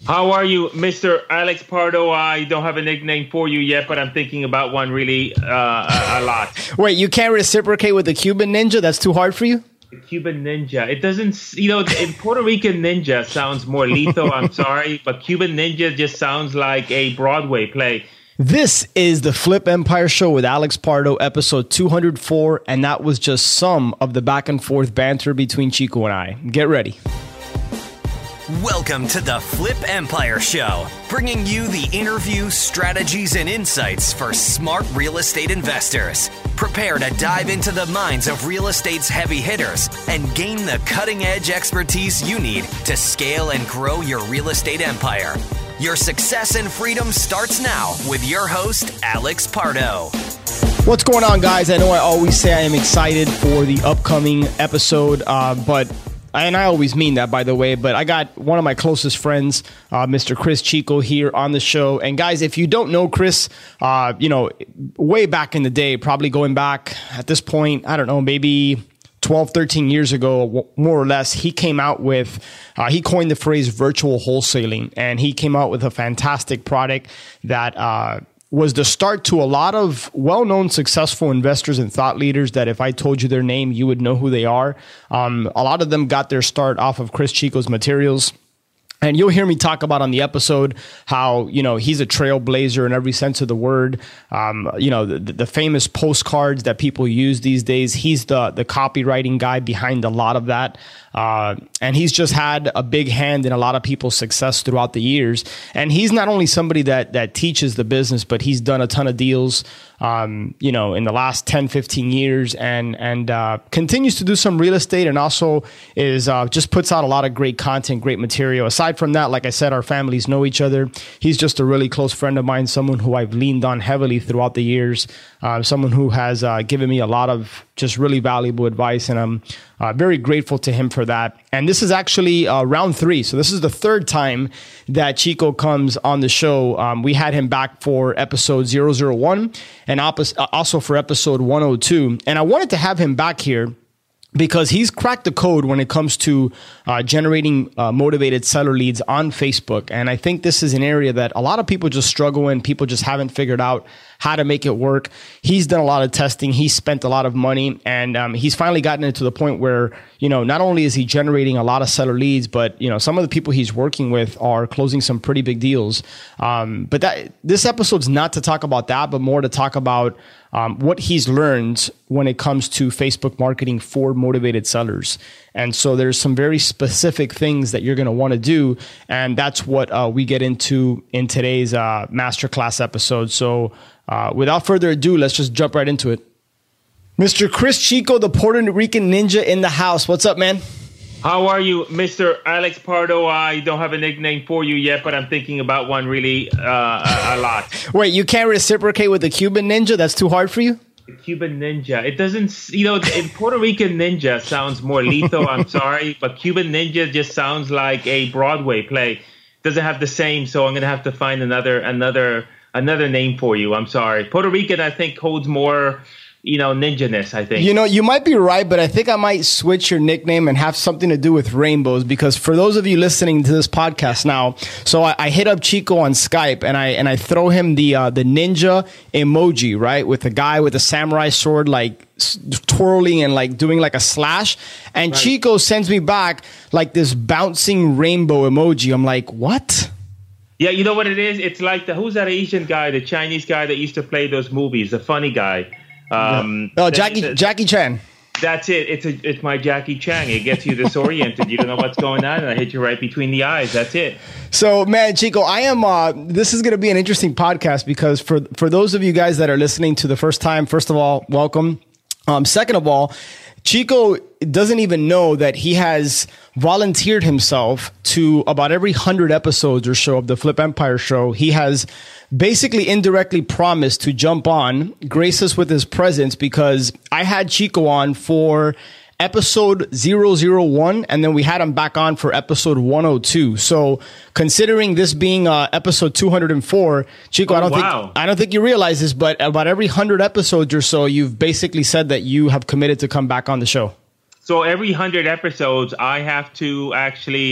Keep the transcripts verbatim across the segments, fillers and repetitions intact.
How are you, Mister Alex Pardo? I don't have a nickname for you yet, but I'm thinking about one really uh, a, a lot. Wait, you can't reciprocate with the Cuban Ninja? That's too hard for you? The Cuban Ninja. It doesn't, you know, in Puerto Rican Ninja sounds more lethal. I'm sorry, but Cuban Ninja just sounds like a Broadway play. This is the Flip Empire Show with Alex Pardo, episode two hundred four, and that was just some of the back and forth banter between Chico and I. Get ready. Welcome to the Flip Empire Show, bringing you the interviews, strategies, and insights for smart real estate investors. Prepare to dive into the minds of real estate's heavy hitters and gain the cutting-edge expertise you need to scale and grow your real estate empire. Your success and freedom starts now with your host, Alex Pardo. What's going on, guys? I know I always say I am excited for the upcoming episode, uh, but and I always mean that, by the way, but I got one of my closest friends, uh, Mister Chris Chico, here on the show. And guys, if you don't know Chris, uh, you know, way back in the day, probably going back at this point, I don't know, maybe twelve, thirteen years ago, more or less, he came out with, uh, he coined the phrase virtual wholesaling, and he came out with a fantastic product that uh, was the start to a lot of well-known successful investors and thought leaders that if I told you their name, you would know who they are. Um, a lot of them got their start off of Chris Chico's materials. And you'll hear me talk about on the episode how, you know, he's a trailblazer in every sense of the word. Um, you know, the, the famous postcards that people use these days, he's the, the copywriting guy behind a lot of that. Uh, and he's just had a big hand in a lot of people's success throughout the years. And he's not only somebody that that teaches the business, but he's done a ton of deals, um, you know, in the last ten, fifteen years and and uh, continues to do some real estate, and also is uh, just puts out a lot of great content, great material. Aside from that, like I said, our families know each other. He's just a really close friend of mine, someone who I've leaned on heavily throughout the years, uh, someone who has uh, given me a lot of just really valuable advice, and I'm uh, very grateful to him for that. And this is actually uh, round three. So this is the third time that Chico comes on the show. Um, we had him back for episode zero zero one and also for episode one oh two. And I wanted to have him back here because he's cracked the code when it comes to uh, generating uh, motivated seller leads on Facebook. And I think this is an area that a lot of people just struggle in. People just haven't figured out how to make it work. He's done a lot of testing. He's spent a lot of money, and um, he's finally gotten it to the point where, you know, not only is he generating a lot of seller leads, but, you know, some of the people he's working with are closing some pretty big deals. Um, but that this episode's not to talk about that, but more to talk about um, what he's learned when it comes to Facebook marketing for motivated sellers. And so there's some very specific things that you're going to want to do. And that's what uh, we get into in today's uh, masterclass episode. So uh, without further ado, let's just jump right into it. Mister Chris Chico, the Puerto Rican Ninja, in the house. What's up, man? How are you, Mister Alex Pardo? I don't have a nickname for you yet, but I'm thinking about one really uh, a, a lot. Wait, you can't reciprocate with the Cuban Ninja? That's too hard for you? The Cuban Ninja. It doesn't, you know, in Puerto Rican Ninja sounds more lethal. I'm sorry, but Cuban Ninja just sounds like a Broadway play. Doesn't have the same, so I'm going to have to find another, another, another name for you. I'm sorry. Puerto Rican, I think, holds more, you know, ninja-ness, I think. You know, you might be right, but I think I might switch your nickname and have something to do with rainbows, because for those of you listening to this podcast now, so I, I hit up Chico on Skype and I and I throw him the uh, the ninja emoji, right, with a guy with a samurai sword, like twirling and like doing like a slash, and right. Chico sends me back like this bouncing rainbow emoji. I'm like, what? Yeah, you know what it is? It's like the, who's that Asian guy, the Chinese guy that used to play those movies, the funny guy. Um, oh, Jackie the, Jackie Chan. That's it. It's a it's my Jackie Chan. It gets you disoriented. You don't know what's going on, and I hit you right between the eyes. That's it. So, man, Chico, I am. Uh, this is going to be an interesting podcast because for for those of you guys that are listening to the first time, first of all, welcome. Um, second of all, Chico doesn't even know that he has volunteered himself to about every hundred episodes or so of the Flip Empire Show. He has basically indirectly promised to jump on, grace us with his presence, because I had Chico on for episode zero zero one, and then we had him back on for episode one oh two. So considering this being uh, episode two hundred four, Chico, oh, I don't wow. think I don't think you realize this, but about every hundred episodes or so, you've basically said that you have committed to come back on the show. So every hundred episodes, I have to actually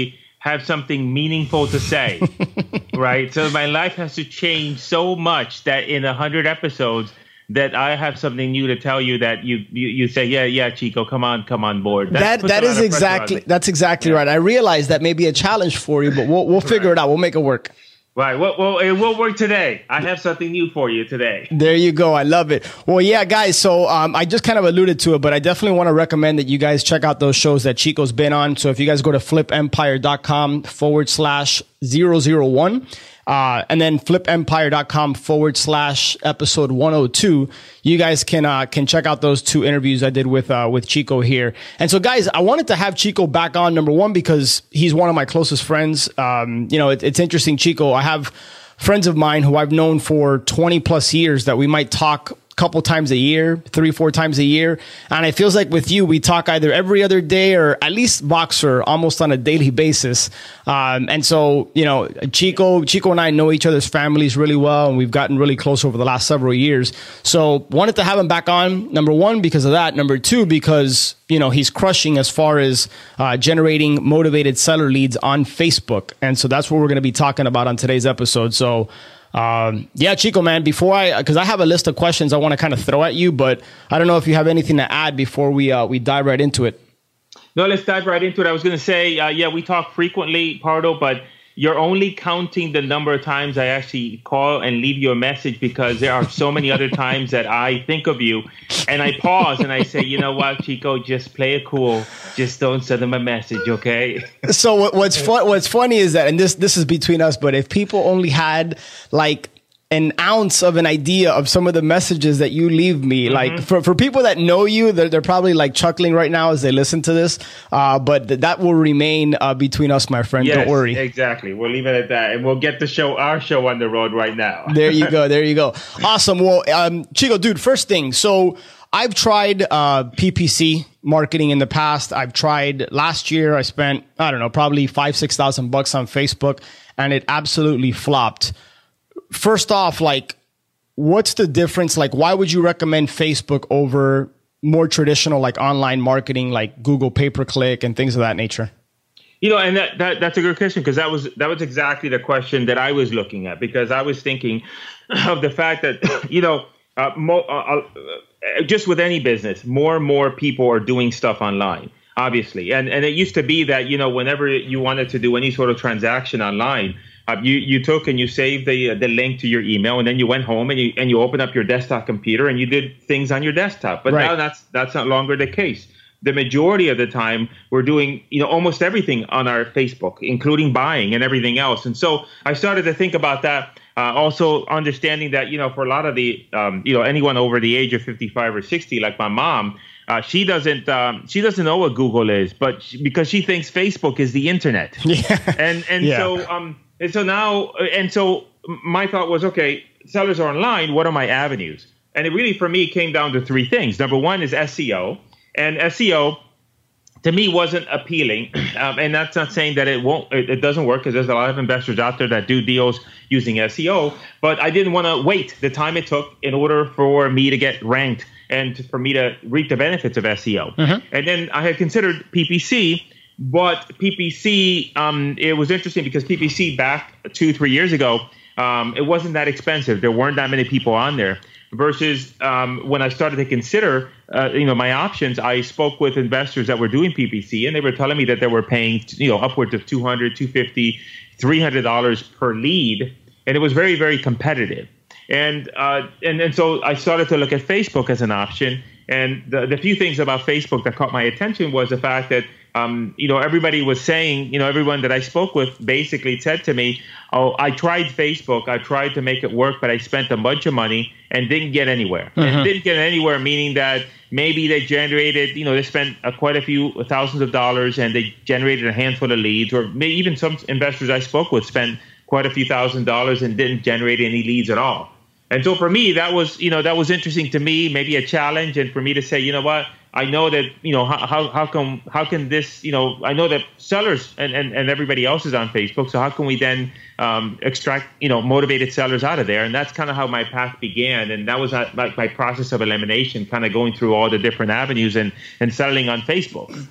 have something meaningful to say, right? So my life has to change so much that in a hundred episodes that I have something new to tell you that you you, you say, yeah, yeah, Chico, come on, come on board. That that, that is exactly that's exactly yeah. right. I realize that may be a challenge for you, but we'll we'll figure right. it out. We'll make it work. Right. Well, well, it will work today. I have something new for you today. There you go. I love it. Well, yeah, guys. So um, I just kind of alluded to it, but I definitely want to recommend that you guys check out those shows that Chico's been on. So if you guys go to flipempire.com forward slash zero zero one, uh, and then flipempire.com forward slash episode one oh two, you guys can uh, can check out those two interviews I did with uh, with Chico here. And so, guys, I wanted to have Chico back on, number one, because he's one of my closest friends. Um, you know, it, it's interesting, Chico. I have friends of mine who I've known for twenty plus years that we might talk couple times a year, three, four times a year. And it feels like with you, we talk either every other day or at least Boxer almost on a daily basis. Um, and so, you know, Chico, Chico and I know each other's families really well, and we've gotten really close over the last several years. So wanted to have him back on, number one, because of that. Number two, because, you know, he's crushing as far as uh, generating motivated seller leads on Facebook. And so that's what we're going to be talking about on today's episode. So Um, yeah, Chico, man, before I, because I have a list of questions I want to kind of throw at you, but I don't know if you have anything to add before we uh, we dive right into it. No, let's dive right into it. I was going to say, uh, yeah, we talk frequently, Pardo, but you're only counting the number of times I actually call and leave you a message, because there are so many other times that I think of you and I pause and I say, you know what, Chico, just play it cool. Just don't send them a message, okay? So what, what's fun, what's funny is that, and this this is between us, but if people only had like an ounce of an idea of some of the messages that you leave me, mm-hmm. like for, for people that know you, they're, they're probably like chuckling right now as they listen to this. Uh, but th- that will remain uh, between us, my friend. Yes, don't worry. Exactly. We'll leave it at that. And we'll get the show, our show on the road right now. There you go. There you go. Awesome. Well, um, Chico, dude, first thing. So I've tried uh, P P C marketing in the past. I've tried last year. I spent, I don't know, probably five, six thousand bucks on Facebook, and it absolutely flopped. First off, like, what's the difference? Like, why would you recommend Facebook over more traditional, like online marketing, like Google pay-per-click and things of that nature? You know, and that, that that's a good question, because that was that was exactly the question that I was looking at, because I was thinking of the fact that, you know, uh, mo- uh, uh, just with any business, more and more people are doing stuff online, obviously. And and it used to be that, you know, whenever you wanted to do any sort of transaction online, Uh, you you took and you saved the uh, the link to your email, and then you went home and you and you opened up your desktop computer and you did things on your desktop. But right. now that's that's not longer the case. The majority of the time we're doing, you know, almost everything on our Facebook, including buying and everything else. And so I started to think about that. Uh, also understanding that, you know, for a lot of the um, you know, anyone over the age of fifty-five or sixty, like my mom, uh, she doesn't um, she doesn't know what Google is, but she, because she thinks Facebook is the internet. Yeah. And and yeah. so um. And so now, and so my thought was, okay, sellers are online. What are my avenues? And it really, for me, came down to three things. Number one is S E O. And S E O, to me, wasn't appealing. Um, and that's not saying that it won't, it, it doesn't work, because there's a lot of investors out there that do deals using S E O. But I didn't want to wait the time it took in order for me to get ranked and to, for me to reap the benefits of S E O. Mm-hmm. And then I had considered P P C. But P P C, um, it was interesting because P P C back two, three years ago, um, it wasn't that expensive. There weren't that many people on there. Versus um, when I started to consider, uh, you know, my options, I spoke with investors that were doing P P C, and they were telling me that they were paying, you know, upwards of two hundred dollars, two hundred fifty dollars, three hundred dollars per lead, and it was very, very competitive. And uh, and and so I started to look at Facebook as an option. And the, the few things about Facebook that caught my attention was the fact that, um, you know, everybody was saying, you know, everyone that I spoke with basically said to me, oh, I tried Facebook. I tried to make it work, but I spent a bunch of money and didn't get anywhere. Mm-hmm. And didn't get anywhere, meaning that maybe they generated, you know, they spent uh, quite a few thousands of dollars and they generated a handful of leads, or maybe even some investors I spoke with spent quite a few thousand dollars and didn't generate any leads at all. And so for me, that was, you know, that was interesting to me, maybe a challenge. And for me to say, you know what, I know that, you know, how how, how come, how can this, you know, I know that sellers and, and, and everybody else is on Facebook. So how can we then um, extract, you know, motivated sellers out of there? And that's kind of how my path began. And that was like my process of elimination, kind of going through all the different avenues and, and settling on Facebook.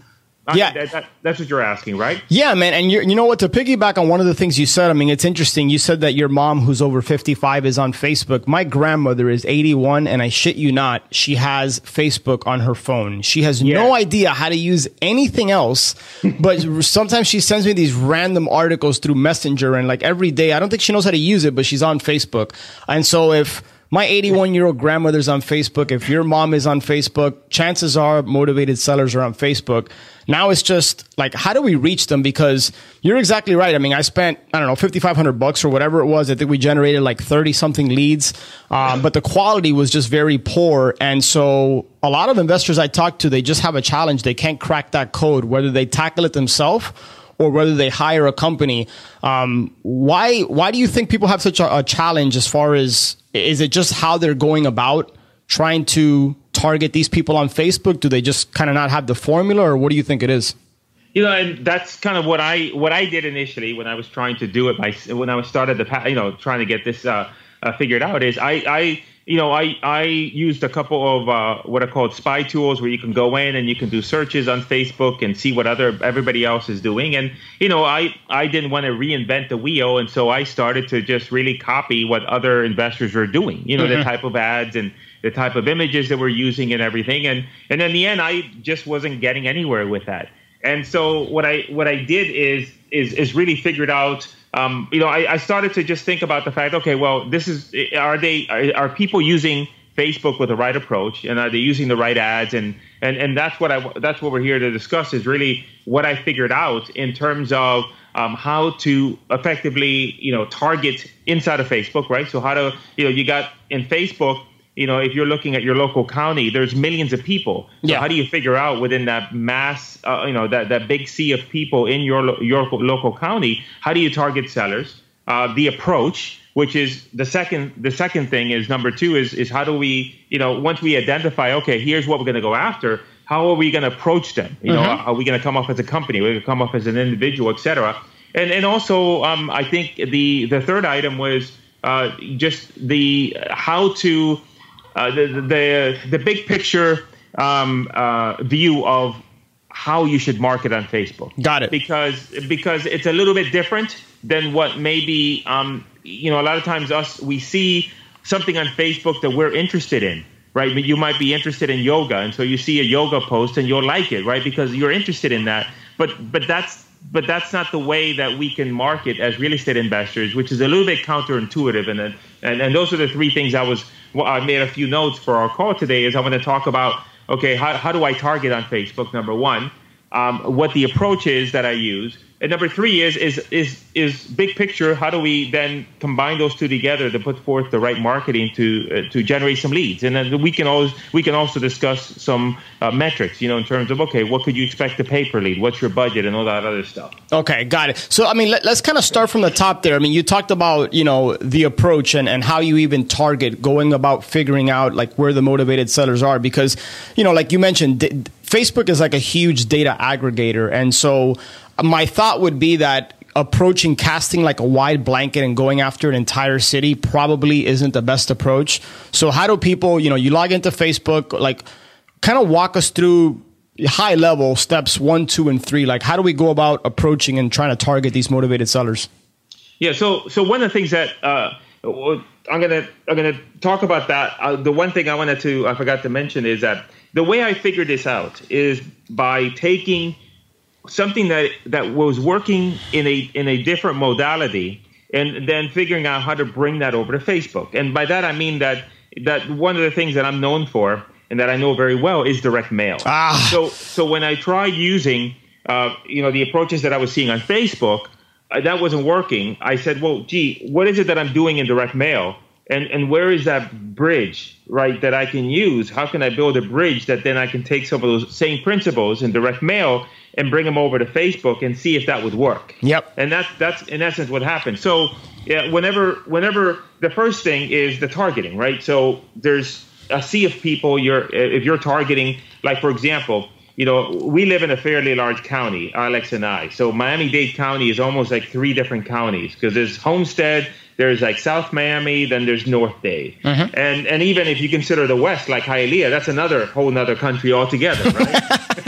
Yeah, that, that, that's what you're asking, right? Yeah, man. And you're, you know what? To piggyback on one of the things you said, I mean, it's interesting. You said that your mom, who's over fifty-five, is on Facebook. My grandmother is eighty-one, and I shit you not, she has Facebook on her phone. She has yeah. no idea how to use anything else, but sometimes she sends me these random articles through Messenger, and like every day, I don't think she knows how to use it, but she's on Facebook. And so if my eighty-one-year-old grandmother's on Facebook, if your mom is on Facebook, chances are motivated sellers are on Facebook. Now it's just like, how do we reach them? Because you're exactly right. I mean, I spent, I don't know, fifty-five hundred bucks or whatever it was. I think we generated like thirty something leads. Um, but the quality was just very poor. And so a lot of investors I talk to, they just have a challenge. They can't crack that code, whether they tackle it themselves or whether they hire a company. Um, why, why do you think people have such a, a challenge as far as, is it just how they're going about trying to target these people on Facebook? Do they just kind of not have the formula, or what do you think it is? You know, and that's kind of what I what I did initially when I was trying to do it. My when I was started the you know trying to get this uh, uh, figured out is I I you know I I used a couple of uh, what are called spy tools where you can go in and you can do searches on Facebook and see what other everybody else is doing. And you know I I didn't want to reinvent the wheel, and so I started to just really copy what other investors were doing. You know, mm-hmm. the type of ads and the type of images that we're using and everything. And and in the end, I just wasn't getting anywhere with that. And so what I what I did is is is really figured out, um, you know, I, I started to just think about the fact, okay, well, this is, are they, are, are people using Facebook with the right approach, and are they using the right ads? And and and that's what I that's what we're here to discuss, is really what I figured out in terms of um, how to effectively, you know, target inside of Facebook, right? So how to, you know, you got in Facebook, you know, if you're looking at your local county, there's millions of people. So yeah. how do you figure out within that mass, uh, you know, that, that big sea of people in your your local county, how do you target sellers? Uh, the approach, which is the second the second thing is number two is is how do we, you know, once we identify, okay, here's what we're going to go after, how are we going to approach them? You mm-hmm. know, are we going to come up as a company? We're going to come up as an individual, et cetera. And and also, um, I think the the third item was uh, just the how to Uh, the, the the big picture um, uh, view of how you should market on Facebook. Got it. Because because it's a little bit different than what maybe um, you know. A lot of times, us we see something on Facebook that we're interested in, right? But you might be interested in yoga, and so you see a yoga post and you'll like it, right? Because you're interested in that. But but that's but that's not the way that we can market as real estate investors, which is a little bit counterintuitive. And and and those are the three things I was. Well, I made a few notes for our call today. Is I want to talk about, okay, how how do I target on Facebook? Number one, um, what the approach is that I use, and number three is is is is big picture. How do we then combine those two together to put forth the right marketing to uh, to generate some leads? And then we can always we can also discuss some uh, metrics, you know, in terms of, okay, what could you expect to pay per lead? What's your budget and all that other stuff? Okay, got it. So I mean, let, let's kind of start from the top there. I mean, you talked about, you know, the approach and and how you even target, going about figuring out like where the motivated sellers are, because, you know, like you mentioned, d- Facebook is like a huge data aggregator, and so my thought would be that approaching casting like a wide blanket and going after an entire city probably isn't the best approach. So how do people, you know, you log into Facebook, like kind of walk us through high level steps one, two, and three. Like how do we go about approaching and trying to target these motivated sellers? Yeah. So, so one of the things that, uh, I'm going to, I'm going to talk about that. Uh, the one thing I wanted to, I forgot to mention is that the way I figured this out is by taking something that, that was working in a in a different modality, and then figuring out how to bring that over to Facebook. And by that I mean that that one of the things that I'm known for and that I know very well is direct mail. Ah. So so when I tried using uh, you know the approaches that I was seeing on Facebook, uh, that wasn't working. I said, well, gee, what is it that I'm doing in direct mail? And and where is that bridge, right, that I can use? How can I build a bridge that then I can take some of those same principles in direct mail and bring them over to Facebook and see if that would work? Yep. And that's that's in essence what happened. So yeah, whenever whenever the first thing is the targeting, right? So there's a sea of people. You're if you're targeting, like for example, you know, we live in a fairly large county, Alex and I. So Miami-Dade County is almost like three different counties, because there's Homestead, there's like South Miami, then there's North Dade. Mm-hmm. And and even if you consider the West, like Hialeah, that's another whole nother country altogether, right?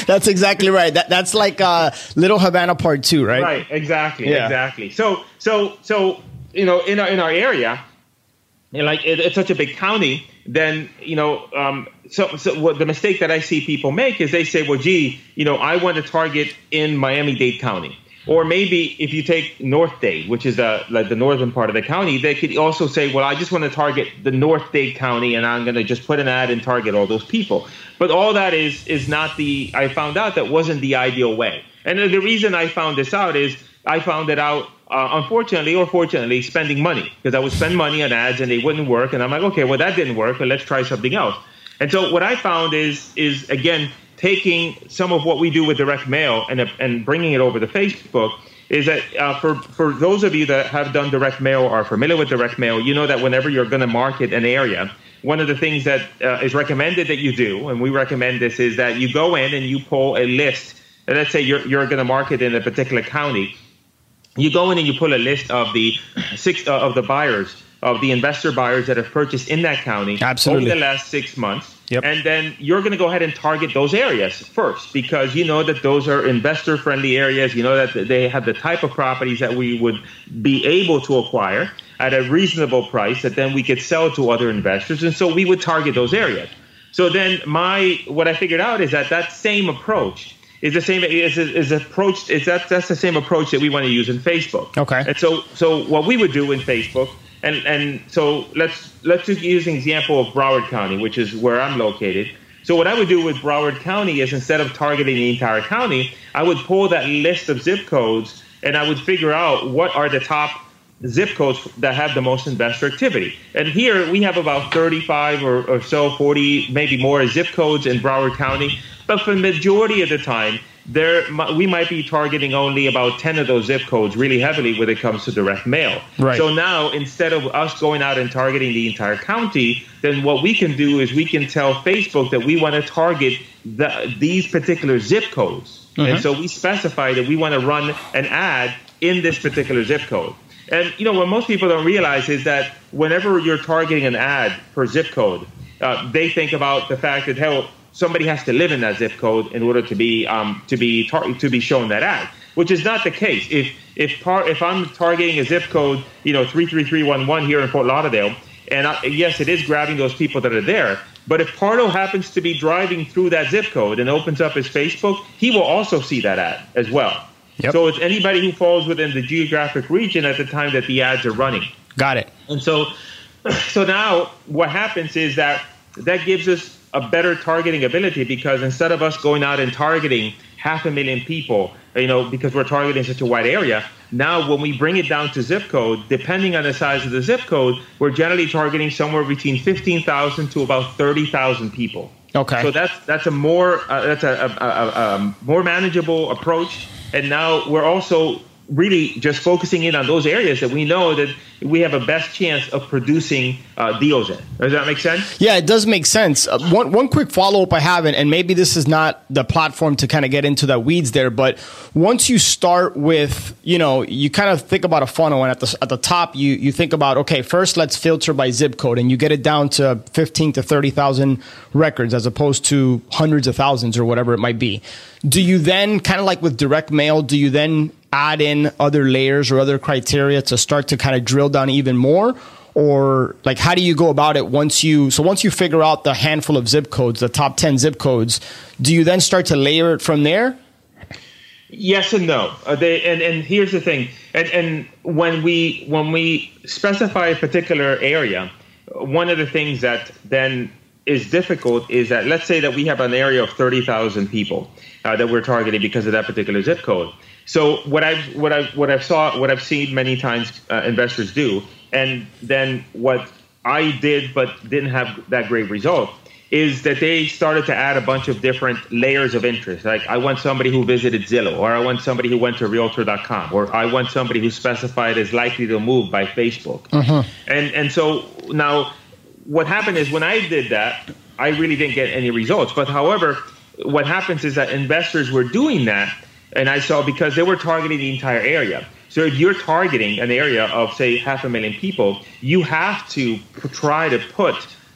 That's exactly right. That that's like uh, Little Havana Part Two, right? Right. Exactly. Yeah. Exactly. So so so you know in our in our area, and like it, it's such a big county, then you know um, so so what the mistake that I see people make is they say, well, gee, you know, I want to target in Miami-Dade County. Or maybe if you take North Dade, which is uh, like the northern part of the county, they could also say, well, I just want to target the North Dade County, and I'm going to just put an ad and target all those people. But all that is is not the – I found out that wasn't the ideal way. And the reason I found this out is I found it out, uh, unfortunately or fortunately, spending money. Because I would spend money on ads and they wouldn't work. And I'm like, okay, well, that didn't work, but let's try something else. And so what I found is is, again – taking some of what we do with direct mail and and bringing it over to Facebook is that uh, for, for those of you that have done direct mail or are familiar with direct mail, you know that whenever you're going to market an area, one of the things that uh, is recommended that you do, and we recommend this, is that you go in and you pull a list. And let's say you're you're going to market in a particular county. You go in and you pull a list of the six uh, of the buyers, of the investor buyers that have purchased in that county Absolutely. over the last six months. Yep. And then you're going to go ahead and target those areas first, because you know that those are investor-friendly areas. You know that they have the type of properties that we would be able to acquire at a reasonable price that then we could sell to other investors. And so we would target those areas. So then my what I figured out is that that same approach is the same is is approach is that that's the same approach that we want to use in Facebook. Okay. And so so what we would do in Facebook. And and so let's let's just use an example of Broward County, which is where I'm located. So what I would do with Broward County is, instead of targeting the entire county, I would pull that list of zip codes and I would figure out what are the top zip codes that have the most investor activity. And here we have about thirty-five or, or so, forty, maybe more zip codes in Broward County. But for the majority of the time, there we might be targeting only about ten of those zip codes really heavily when it comes to direct mail. Right. So now, instead of us going out and targeting the entire county, then what we can do is we can tell Facebook that we want to target the, these particular zip codes. Mm-hmm. And so we specify that we want to run an ad in this particular zip code. And, you know, what most people don't realize is that whenever you're targeting an ad per zip code, uh, they think about the fact that, hell, somebody has to live in that zip code in order to be um, to be tar- to be shown that ad, which is not the case. If if par- if I'm targeting a zip code, you know, three three three one one here in Fort Lauderdale, and I, yes, it is grabbing those people that are there. But if Pardo happens to be driving through that zip code and opens up his Facebook, he will also see that ad as well. Yep. So it's anybody who falls within the geographic region at the time that the ads are running. Got it. And so, so now what happens is that that gives us a better targeting ability, because instead of us going out and targeting half a million people, you know, because we're targeting such a wide area, now when we bring it down to zip code, depending on the size of the zip code, we're generally targeting somewhere between fifteen thousand to about thirty thousand people. Okay. So that's that's a more uh, that's a, a, a, a more manageable approach. And now we're also really just focusing in on those areas that we know that we have a best chance of producing uh, deals in. Does that make sense? Yeah, it does make sense. Uh, one one quick follow-up I have, and, and maybe this is not the platform to kind of get into that weeds there, but once you start with, you know, you kind of think about a funnel, and at the at the top, you you think about, okay, first let's filter by zip code, and you get it down to fifteen to thirty thousand records as opposed to hundreds of thousands or whatever it might be. Do you then, kind of like with direct mail, do you then add in other layers or other criteria to start to kind of drill down even more? Or like, how do you go about it once you, so once you figure out the handful of zip codes, the top ten zip codes, do you then start to layer it from there? Yes and no. Uh, they, and, and here's the thing. And, and when we, when we specify a particular area, one of the things that then is difficult is that, let's say that we have an area of thirty thousand people uh, that we're targeting because of that particular zip code. So what I've what I what I've saw what I've seen many times uh, investors do, and then what I did but didn't have that great result, is that they started to add a bunch of different layers of interest. Like, I want somebody who visited Zillow, or I want somebody who went to Realtor dot com, or I want somebody who specified as likely to move by Facebook. Uh-huh. And and so now what happened is, when I did that, I really didn't get any results. But however, what happens is that investors were doing that. And I saw, because they were targeting the entire area. So if you're targeting an area of, say, half a million people, you have to try to put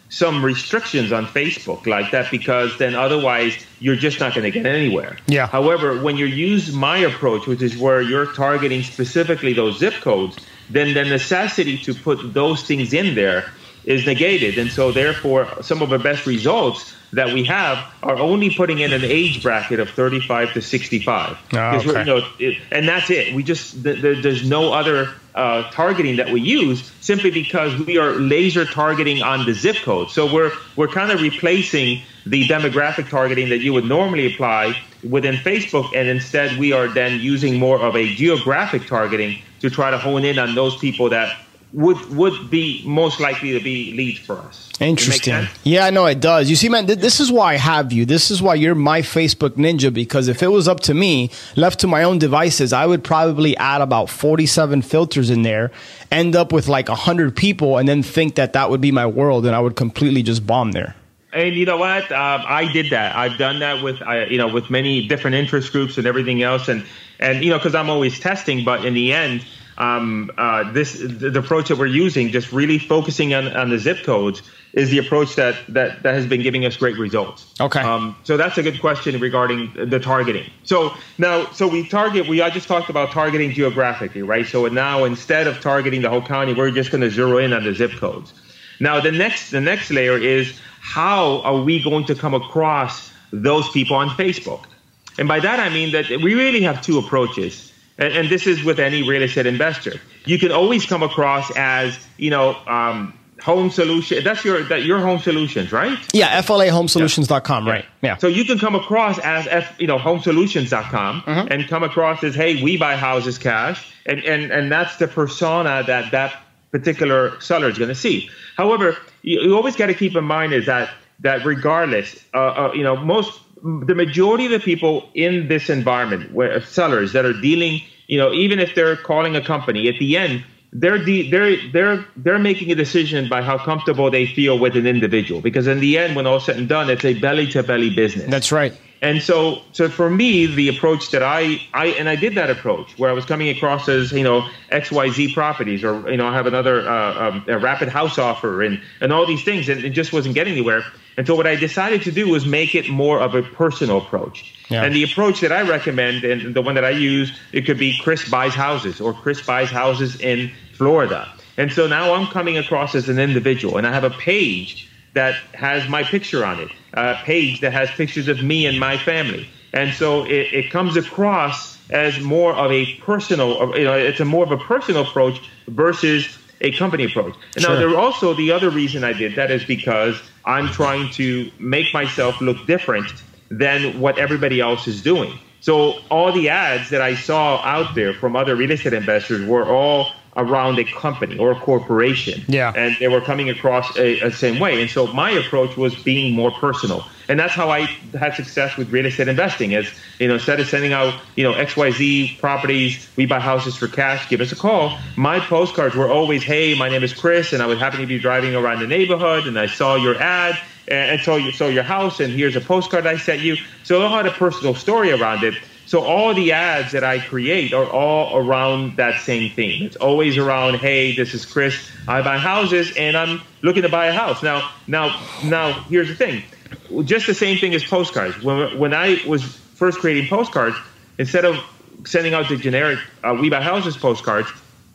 some restrictions on Facebook like that, because then otherwise you're just not going to get anywhere. Yeah. However, when you use my approach, which is where you're targeting specifically those zip codes, then the necessity to put those things in there is negated. And so therefore, some of the best results that we have are only putting in an age bracket of thirty-five to sixty-five. Oh, okay. You know, it, and that's it. We just, th- th- there's no other uh, targeting that we use, simply because we are laser targeting on the zip code. So we're, we're kind of replacing the demographic targeting that you would normally apply within Facebook. And instead we are then using more of a geographic targeting to try to hone in on those people that would would be most likely to be leads for us. Interesting. Yeah, no, it does. You see, man, th- this is why I have you. This is why you're my Facebook ninja, because if it was up to me, left to my own devices, I would probably add about forty-seven filters in there, end up with like one hundred people, and then think that that would be my world, and I would completely just bomb there. And you know what? Um, I did that. I've done that with, uh, you know, with many different interest groups and everything else. And, and you know, because I'm always testing, but in the end, Um, uh, this the, the approach that we're using, just really focusing on, on the zip codes, is the approach that, that, that has been giving us great results. Okay. Um, so that's a good question regarding the targeting. So now, so we target. We I just talked about targeting geographically, right? So now instead of targeting the whole county, we're just going to zero in on the zip codes. Now the next the next layer is, how are we going to come across those people on Facebook? And by that I mean that we really have two approaches. And, and this is with any real estate investor. You can always come across as, you know, um, home solution. That's your that your home solutions, right? Yeah, F L A home solutions dot com, yeah. Right? Yeah. So you can come across as F, you know, home solutions dot com mm-hmm. and come across as, hey, we buy houses cash, and and and that's the persona that that particular seller is going to see. However, you, you always got to keep in mind is that that regardless, uh, uh, you know, most. The majority of the people in this environment, where sellers that are dealing, you know, even if they're calling a company, at the end, they're de- they're they're they're making a decision by how comfortable they feel with an individual. Because in the end, when all said and done, it's a belly to belly business. That's right. And so, so for me, the approach that I, I and I did that approach where I was coming across as, you know, X Y Z properties, or, you know, I have another uh, um, a rapid house offer and, and all these things, and it just wasn't getting anywhere. And so what I decided to do was make it more of a personal approach. Yeah. And the approach that I recommend, and the one that I use, it could be Chris Buys Houses, or Chris Buys Houses in Florida. And so now I'm coming across as an individual, and I have a page that has my picture on it, a page that has pictures of me and my family. And so it, it comes across as more of a personal, you know, it's a more of a personal approach versus a company approach. And sure. Now, there also, the other reason I did that is because I'm trying to make myself look different than what everybody else is doing. So all the ads that I saw out there from other real estate investors were all around a company or a corporation. Yeah. And they were coming across a, a same way. And so my approach was being more personal. And that's how I had success with real estate investing, is, you know, instead of sending out, you know, X Y Z properties, we buy houses for cash, give us a call. My postcards were always, hey, my name is Chris, and I would happen to be driving around the neighborhood, and I saw your ad, and saw you saw your house, and here's a postcard I sent you. So I had a personal story around it. So all the ads that I create are all around that same theme. It's always around, hey, this is Chris, I buy houses, and I'm looking to buy a house. Now, now, now, here's the thing. Just the same thing as postcards. When when I was first creating postcards, instead of sending out the generic uh, We Buy Houses postcards,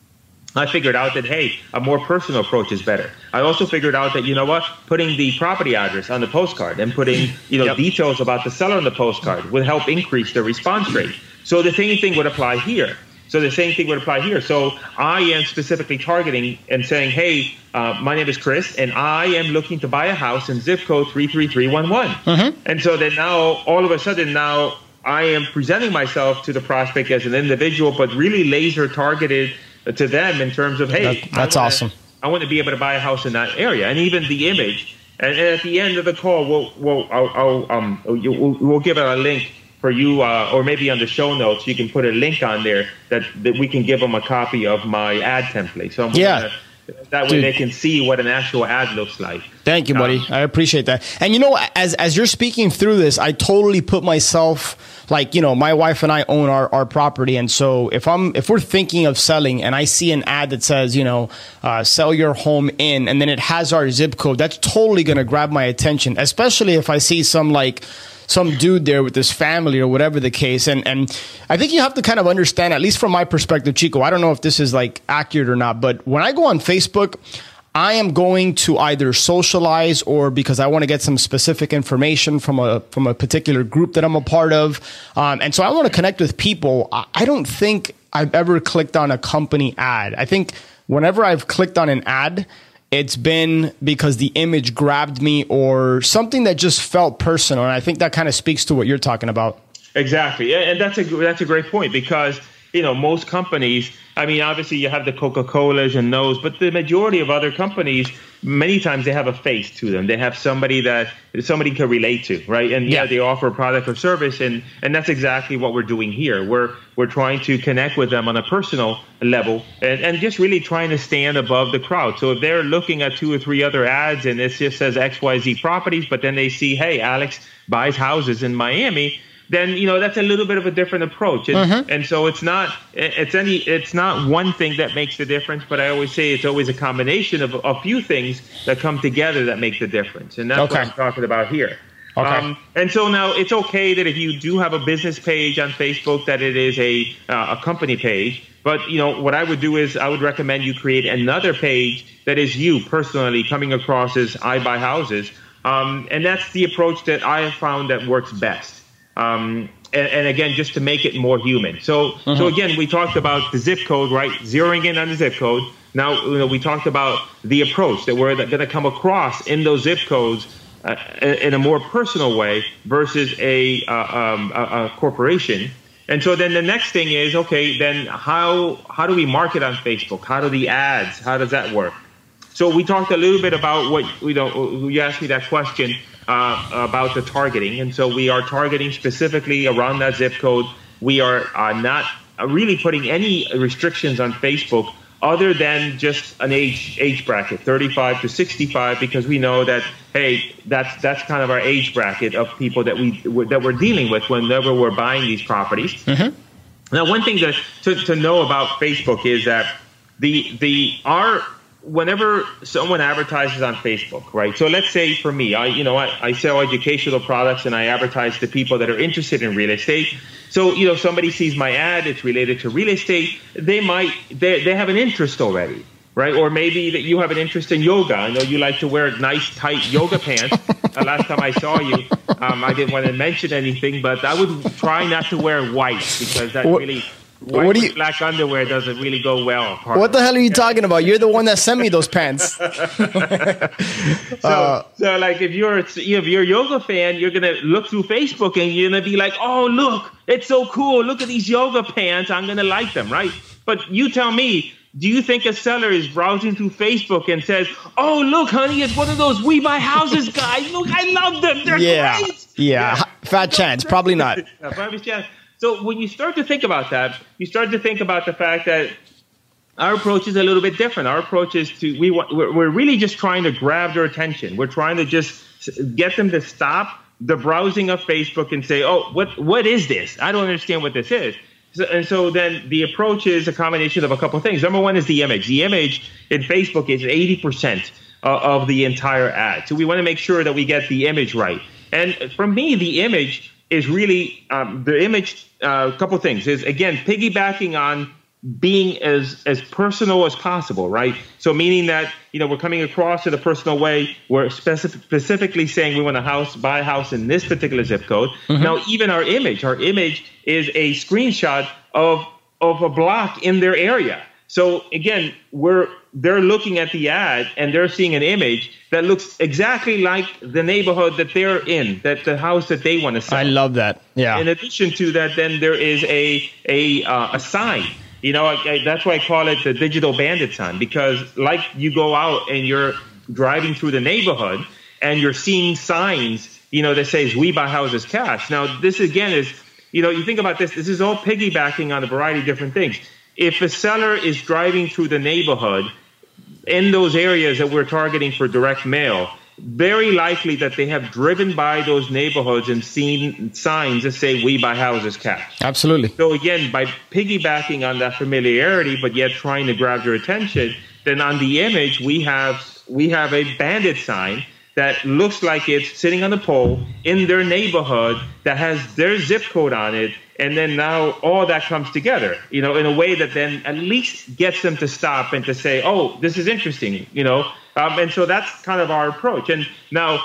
I figured out that, hey, a more personal approach is better. I also figured out that, you know what, putting the property address on the postcard and putting, you know, yep. details about the seller on the postcard would help increase the response rate. So the same thing would apply here. So the same thing would apply here. So I am specifically targeting and saying, hey, uh, my name is Chris, and I am looking to buy a house in zip code three three three one one. Mm-hmm. And so then now, all of a sudden, now I am presenting myself to the prospect as an individual, but really laser targeted to them in terms of, hey, that, that's I wanna, awesome. I want to be able to buy a house in that area, and even the image. And, and at the end of the call, we'll we'll I'll, I'll, um we'll, we'll give it a link for you, uh, or maybe on the show notes, you can put a link on there that, that we can give them a copy of my ad template. So I'm yeah. gonna That way Dude. They can see what an actual ad looks like. Thank you, buddy. Um, I appreciate that. And you know, as as you're speaking through this, I totally put myself, like, you know, my wife and I own our, our property. And so if I'm if we're thinking of selling and I see an ad that says, you know, uh, sell your home in, and then it has our zip code, that's totally going to grab my attention, especially if I see some like some dude there with his family or whatever the case. And and I think you have to kind of understand, at least from my perspective, Chico, I don't know if this is like accurate or not, but when I go on Facebook, I am going to either socialize or because I want to get some specific information from a from a particular group that I'm a part of. Um, and so I want to connect with people. I don't think I've ever clicked on a company ad. I think whenever I've clicked on an ad, it's been because the image grabbed me or something that just felt personal. And I think that kind of speaks to what you're talking about. Exactly. And that's a, that's a great point because, you know, most companies, I mean, obviously you have the Coca-Colas and those, but the majority of other companies, many times they have a face to them. They have somebody that somebody can relate to, right? And yeah, yeah they offer a product or service, and and that's exactly what we're doing here. We're we're trying to connect with them on a personal level and, and just really trying to stand above the crowd. So if they're looking at two or three other ads and it just says X Y Z properties, but then they see, hey, Alex buys houses in Miami, then, you know, that's a little bit of a different approach. And, uh-huh. and so it's not it's any it's not one thing that makes the difference. But I always say it's always a combination of a few things that come together that make the difference. And that's okay. what I'm talking about here. Okay. Um, and so now it's OK that if you do have a business page on Facebook, that it is a uh, a company page. But, you know, what I would do is I would recommend you create another page that is you personally coming across as I buy houses. Um, and that's the approach that I have found that works best. Um, and, and again, just to make it more human. So, uh-huh. so again, we talked about the zip code, right? Zeroing in on the zip code. Now, you know, we talked about the approach that we're going to come across in those zip codes uh, in a more personal way versus a, uh, um, a, a corporation. And so then the next thing is, okay, then how how do we market on Facebook? How do the ads? How does that work? So we talked a little bit about what, you know, you asked me that question. Uh, about the targeting. And so we are targeting specifically around that zip code. We are uh, not really putting any restrictions on Facebook other than just an age age bracket, thirty-five to sixty-five, because we know that, hey, that's that's kind of our age bracket of people that we that we're dealing with whenever we're buying these properties. Mm-hmm. Now, one thing to, to to know about Facebook is that the the our whenever someone advertises on Facebook, right? So let's say for me, I, you know, I, I sell educational products and I advertise to people that are interested in real estate. So, you know, somebody sees my ad, it's related to real estate. They might, they, they have an interest already, right? Or maybe that you have an interest in yoga. I know you like to wear nice, tight yoga pants. uh, last time I saw you, um, I didn't want to mention anything, but I would try not to wear white because that really... White what do you, black underwear doesn't really go well. What the hell are you talking about? You're the one that sent me those pants. so, uh, so, like, if you're if you're a yoga fan, you're gonna look through Facebook and you're gonna be like, "Oh, look, it's so cool! Look at these yoga pants. I'm gonna like them, right?" But you tell me, do you think a seller is browsing through Facebook and says, "Oh, look, honey, it's one of those We Buy Houses guys. Look, I love them. They're yeah. great." Yeah, yeah. Fat chance, probably not. Fat chance. So when you start to think about that, you start to think about the fact that our approach is a little bit different. Our approach is to, we want, we're, we're really just trying to grab their attention. We're trying to just get them to stop the browsing of Facebook and say, oh, what what is this? I don't understand what this is. So, and so then the approach is a combination of a couple of things. Number one is the image. The image in Facebook is eighty percent of the entire ad. So we want to make sure that we get the image right. And for me, the image is really um, the image. A uh, couple of things is, again, piggybacking on being as as personal as possible, right? So meaning that, you know, we're coming across in a personal way. We're specific, specifically saying we want a house, buy a house in this particular zip code. Mm-hmm. Now, even our image, our image is a screenshot of of a block in their area. So again, we're they're looking at the ad and they're seeing an image that looks exactly like the neighborhood that they're in, that the house that they want to sell. I love that. Yeah. In addition to that, then there is a a uh, a sign. You know, I, I, that's why I call it the digital bandit sign, because like you go out and you're driving through the neighborhood and you're seeing signs, you know, that says "We Buy Houses Cash." Now, this again is, you know, you think about this. This is all piggybacking on a variety of different things. If a seller is driving through the neighborhood, in those areas that we're targeting for direct mail, very likely that they have driven by those neighborhoods and seen signs that say "We buy houses cash." Absolutely. So again, by piggybacking on that familiarity, but yet trying to grab their attention, then on the image we have we have a bandit sign that looks like it's sitting on a pole in their neighborhood that has their zip code on it. And then now all that comes together, you know, in a way that then at least gets them to stop and to say, oh, this is interesting, you know. Um, and so that's kind of our approach. And now,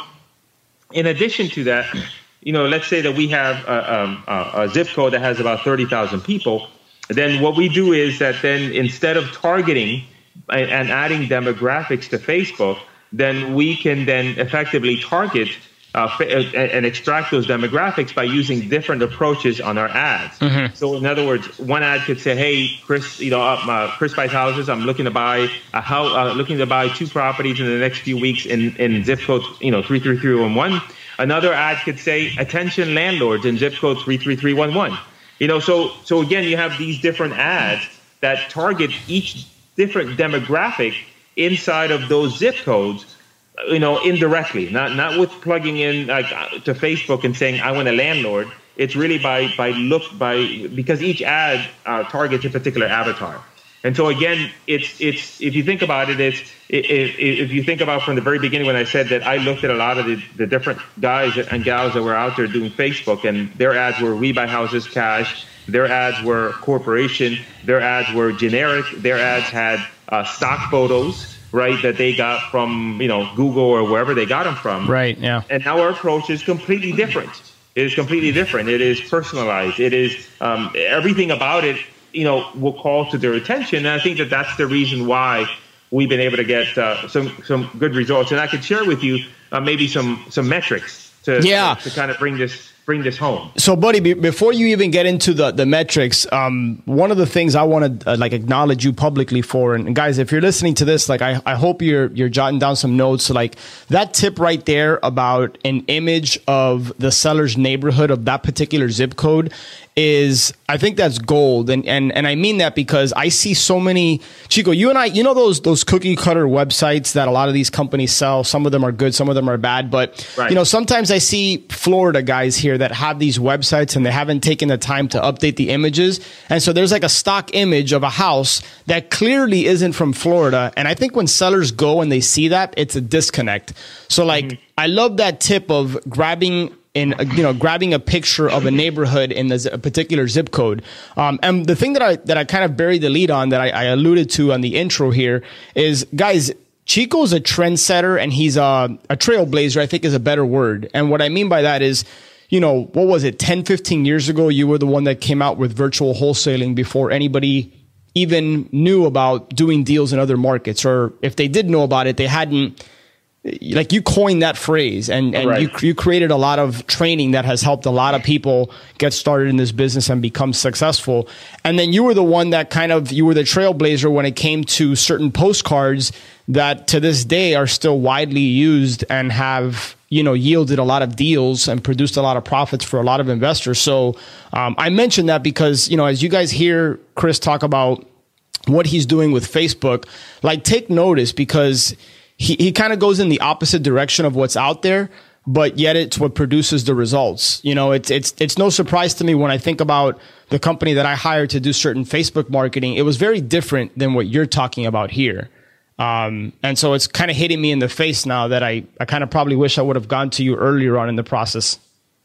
in addition to that, you know, let's say that we have a, um, a zip code that has about thirty thousand people. Then what we do is that then instead of targeting and adding demographics to Facebook, then we can then effectively target uh, and extract those demographics by using different approaches on our ads. Mm-hmm. So in other words, one ad could say, "Hey, Chris, you know, uh, Chris buys houses. I'm looking to buy a house, uh, looking to buy two properties in the next few weeks in, in zip code, you know, three three three one one." Another ad could say, "Attention landlords," in zip code three three three one one. You know, so so again, you have these different ads that target each different demographic inside of those zip codes, you know, indirectly, not not with plugging in like to Facebook and saying I want a landlord. It's really by by look by because each ad uh, targets a particular avatar. And so again, it's it's if you think about it, it's if, if you think about from the very beginning when I said that I looked at a lot of the, the different guys and gals that were out there doing Facebook, and their ads were "We buy houses cash." Their ads were corporation. Their ads were generic. Their ads had uh, stock photos, right, that they got from, you know, Google or wherever they got them from. Right, yeah. And now our approach is completely different. It is completely different. It is personalized. It is um, everything about it, you know, will call to their attention. And I think that that's the reason why we've been able to get uh, some some good results. And I could share with you uh, maybe some some metrics to yeah. to, to kind of bring this. bring this home. So, buddy, be, before you even get into the, the metrics, um, one of the things I want to uh, like acknowledge you publicly for, and, and guys, if you're listening to this, like I, I hope you're you're jotting down some notes. So, like that tip right there about an image of the seller's neighborhood of that particular zip code is, I think that's gold. And, and, and I mean that because I see so many, Chico, you and I, you know, those, those cookie cutter websites that a lot of these companies sell. Some of them are good, some of them are bad, but right. you know, sometimes I see Florida guys here that have these websites and they haven't taken the time to update the images. And so there's like a stock image of a house that clearly isn't from Florida. And I think when sellers go and they see that, it's a disconnect. So like, mm-hmm. I love that tip of grabbing in, you know, grabbing a picture of a neighborhood in the, a particular zip code. Um, and the thing that I, that I kind of buried the lead on that I, I alluded to on the intro here is, guys, Chico's a trendsetter and he's a, a trailblazer, I think is a better word. And what I mean by that is, you know, what was it, ten, fifteen years ago, you were the one that came out with virtual wholesaling before anybody even knew about doing deals in other markets. Or if they did know about it, they hadn't, like you coined that phrase and, and right. you, you created a lot of training that has helped a lot of people get started in this business and become successful. And then you were the one that kind of, you were the trailblazer when it came to certain postcards that to this day are still widely used and have, you know, yielded a lot of deals and produced a lot of profits for a lot of investors. So um, I mentioned that because, you know, as you guys hear Chris talk about what he's doing with Facebook, like take notice because he, he kind of goes in the opposite direction of what's out there, but yet it's what produces the results. You know, it's, it's, it's no surprise to me when I think about the company that I hired to do certain Facebook marketing. It was very different than what you're talking about here. Um, and so it's kind of hitting me in the face now that I, I kind of probably wish I would have gone to you earlier on in the process.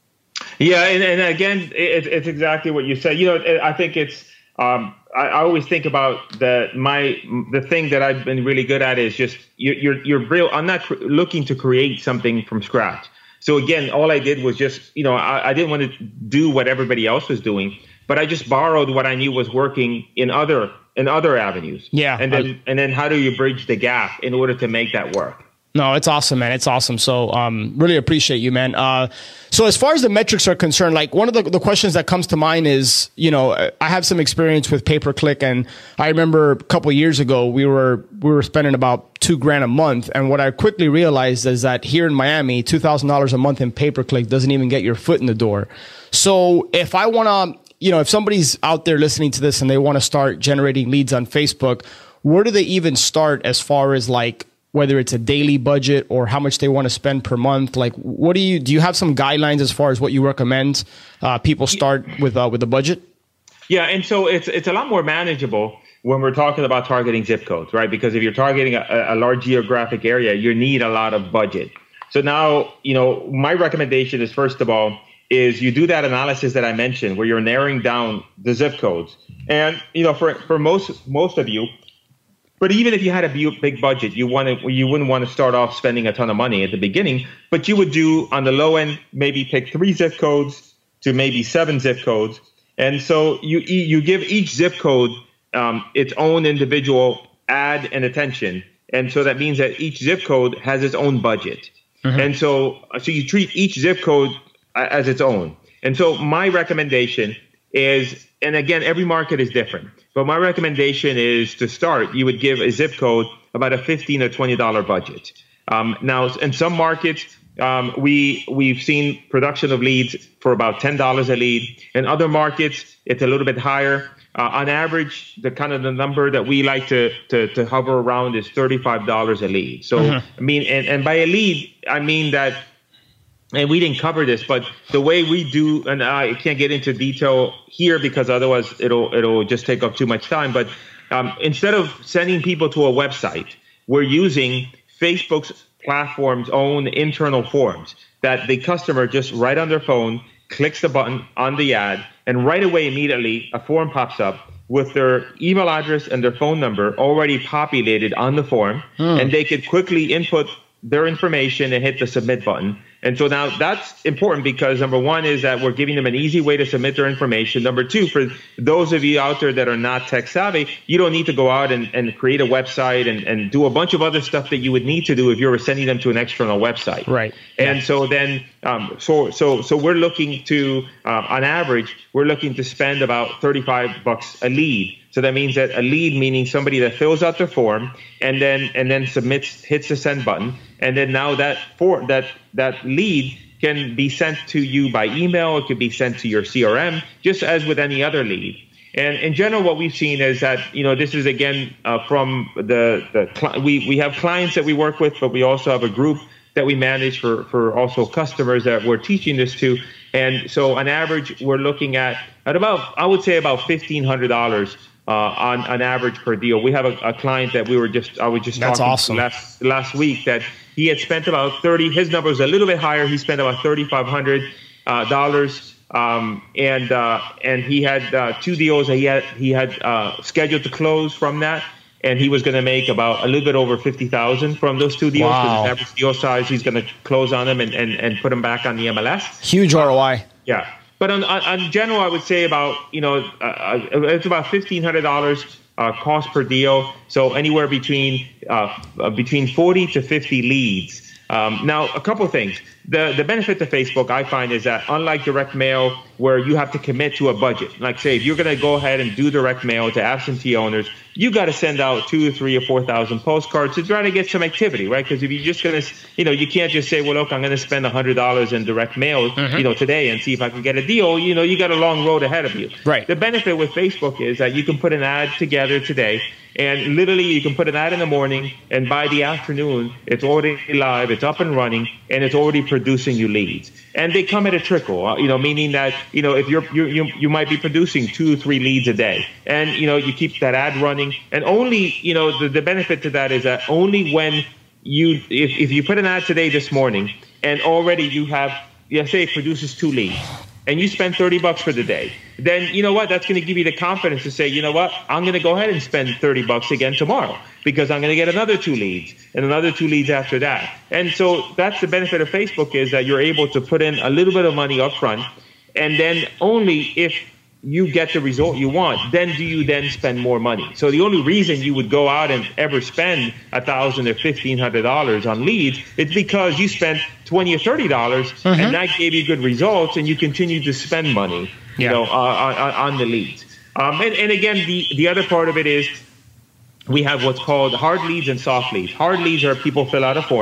Yeah. And, and again, it, it's exactly what you said. You know, I think it's, um, I, I always think about the, my, the thing that I've been really good at is just you're, you're, you're real. I'm not cr- looking to create something from scratch. So again, all I did was just, you know, I, I didn't want to do what everybody else was doing, but I just borrowed what I knew was working in other in other avenues. Yeah. And then, and then how do you bridge the gap in order to make that work? No, it's awesome, man. It's awesome. So, um, really appreciate you, man. Uh, so as far as the metrics are concerned, like one of the, the questions that comes to mind is, you know, I have some experience with pay-per-click, and I remember a couple of years ago, we were, we were spending about two grand a month. And what I quickly realized is that here in Miami, two thousand dollars a month in pay-per-click doesn't even get your foot in the door. So if I want to, you know, if somebody's out there listening to this and they want to start generating leads on Facebook, where do they even start as far as like whether it's a daily budget or how much they want to spend per month? Like, what do you do? You have some guidelines as far as what you recommend uh, people start with uh, with a budget? Yeah, and so it's it's a lot more manageable when we're talking about targeting zip codes, right? Because if you're targeting a, a large geographic area, you need a lot of budget. So now, you know, my recommendation is, first of all, is you do that analysis that I mentioned where you're narrowing down the zip codes. And, you know, for, for most most of you, but even if you had a big budget, you want to, you wouldn't want to start off spending a ton of money at the beginning, but you would do on the low end, maybe pick three zip codes to maybe seven zip codes. And so you you give each zip code um, its own individual ad and attention. And so that means that each zip code has its own budget. Mm-hmm. And so, so you treat each zip code as its own. And so my recommendation is, and again, every market is different, but my recommendation is to start, you would give a zip code about a fifteen or twenty dollars budget. Um, now, in some markets, um, we, we've seen production of leads for about ten dollars a lead. In other markets, it's a little bit higher. Uh, on average, the kind of the number that we like to, to, to hover around is thirty-five dollars a lead. So, mm-hmm. I mean, and, and by a lead, I mean that, and we didn't cover this, but the way we do, and I can't get into detail here because otherwise it'll it'll just take up too much time. But um, instead of sending people to a website, we're using Facebook's platform's own internal forms that the customer just right on their phone clicks the button on the ad, and right away, immediately, a form pops up with their email address and their phone number already populated on the form, mm. and they could quickly input their information and hit the submit button. And so now that's important because number one is that we're giving them an easy way to submit their information. Number two, for those of you out there that are not tech savvy, you don't need to go out and, and create a website and, and do a bunch of other stuff that you would need to do if you were sending them to an external website. Right. And yeah. so then, um, so so so we're looking to, uh, on average, we're looking to spend about thirty-five bucks a lead. So that means that a lead, meaning somebody that fills out the form and then and then submits, hits the send button, and then now that for that that lead can be sent to you by email. It could be sent to your C R M, just as with any other lead. And in general, what we've seen is that, you know, this is again uh, from the the we we have clients that we work with, but we also have a group that we manage for for also customers that we're teaching this to. And so on average, we're looking at at about, I would say about fifteen hundred dollars. Uh, on an average per deal. We have a, a client that we were just, I was just That's talking awesome. to last last week that he had spent about thirty. His number was a little bit higher. He spent about thirty-five hundred dollars, uh, um, and uh, and he had uh, two deals that he had he had uh, scheduled to close from that, and he was going to make about a little bit over fifty thousand from those two deals. Wow. The average deal size, he's going to close on them and, and and put them back on the M L S. Huge R O I. Yeah. But on, on, on general, I would say about, you know, uh, it's about fifteen hundred dollars uh, cost per deal. So anywhere between uh, between forty to fifty leads. Um, now, a couple of things. The the benefit to Facebook, I find, is that unlike direct mail, where you have to commit to a budget, like say, if you're going to go ahead and do direct mail to absentee owners, you got to send out two or three or four thousand postcards to try to get some activity, right? Because if you're just going to, you know, you can't just say, well, look, I'm going to spend one hundred dollars in direct mail, mm-hmm. you know, today and see if I can get a deal. You know, you got a long road ahead of you. Right. The benefit with Facebook is that you can put an ad together today, and literally you can put an ad in the morning, and by the afternoon, it's already live, it's up and running, and it's already producing you leads. And they come at a trickle, you know, meaning that, you know, if you're, you you you might be producing two or three leads a day, and, you know, you keep that ad running, and only, you know, the, the benefit to that is that only when you, if, if you put an ad today this morning, and already you have, let's say it produces two leads, and you spend thirty bucks for the day, then you know what? That's going to give you the confidence to say, you know what? I'm going to go ahead and spend thirty bucks again tomorrow because I'm going to get another two leads and another two leads after that. And so that's the benefit of Facebook, is that you're able to put in a little bit of money up front, and then only if you get the result you want, then do you then spend more money. So the only reason you would go out and ever spend a thousand or fifteen hundred dollars on leads is because you spent twenty or thirty dollars, mm-hmm. and that gave you good results, and you continue to spend money, you yeah. know, uh, on, on the leads. Um, and, and again, the the other part of it is we have what's called hard leads and soft leads. Hard leads are people fill out a form.